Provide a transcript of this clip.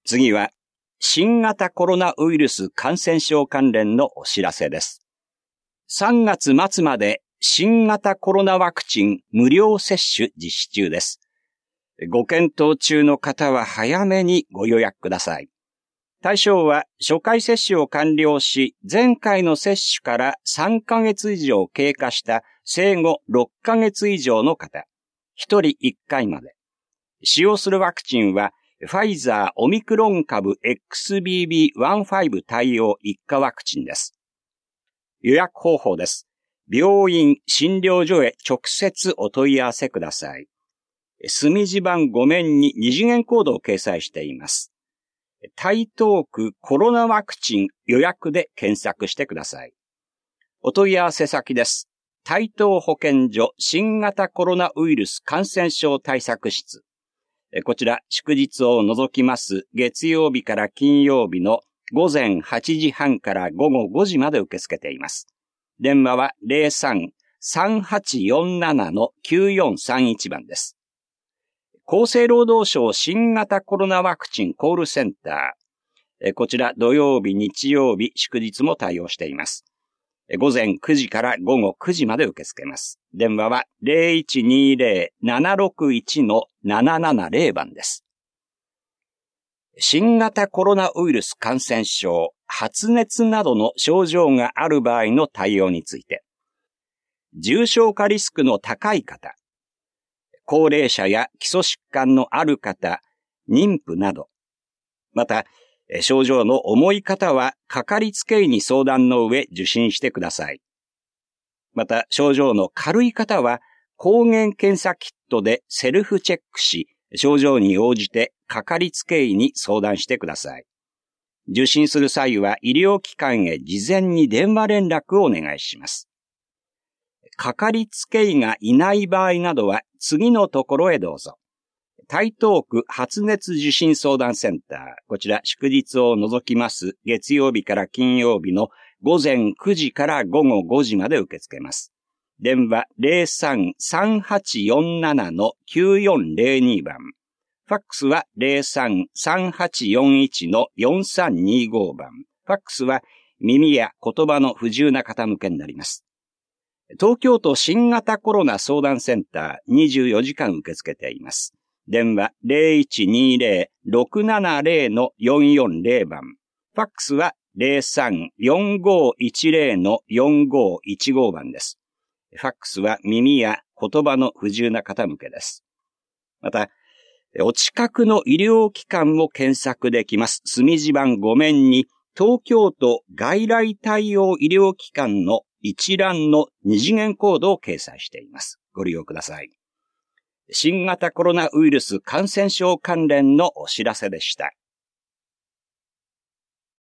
次は、新型コロナウイルス感染症関連のお知らせです。3月末まで新型コロナワクチン無料接種実施中です。ご検討中の方は早めにご予約ください。対象は初回接種を完了し、前回の接種から3ヶ月以上経過した生後6ヶ月以上の方、1人1回まで。使用するワクチンは、ファイザーオミクロン株 XBB.1.5 対応1価ワクチンです。予約方法です。病院、診療所へ直接お問い合わせください。墨字盤5面に2次元コードを掲載しています。台東区コロナワクチン予約で検索してください。お問い合わせ先です。台東保健所新型コロナウイルス感染症対策室。こちら祝日を除きます月曜日から金曜日の午前8時半から午後5時まで受け付けています。電話は 03-3847-9431 番です。厚生労働省新型コロナワクチンコールセンター。こちら土曜日、日曜日、祝日も対応しています。午前9時から午後9時まで受け付けます。電話は 0120-761-770 番です。新型コロナウイルス感染症、発熱などの症状がある場合の対応について、重症化リスクの高い方、高齢者や基礎疾患のある方、妊婦など、また、症状の重い方は、かかりつけ医に相談の上受診してください。また、症状の軽い方は、抗原検査キットでセルフチェックし、症状に応じてかかりつけ医に相談してください。受診する際は、医療機関へ事前に電話連絡をお願いします。かかりつけ医がいない場合などは、次のところへどうぞ。台東区発熱受診相談センター。こちら祝日を除きます月曜日から金曜日の午前9時から午後5時まで受け付けます。電話 03-3847-9402 番。ファックスは 03-3841-4325 番。ファックスは耳や言葉の不自由な方向けになります。東京都新型コロナ相談センター24時間受け付けています。電話 0120-670-440 番。ファックスは 03-4510-4515 番です。ファックスは耳や言葉の不自由な方向けです。また、お近くの医療機関も検索できます。墨字盤5面に東京都外来対応医療機関の一覧の2次元コードを掲載しています。ご利用ください。新型コロナウイルス感染症関連のお知らせでした。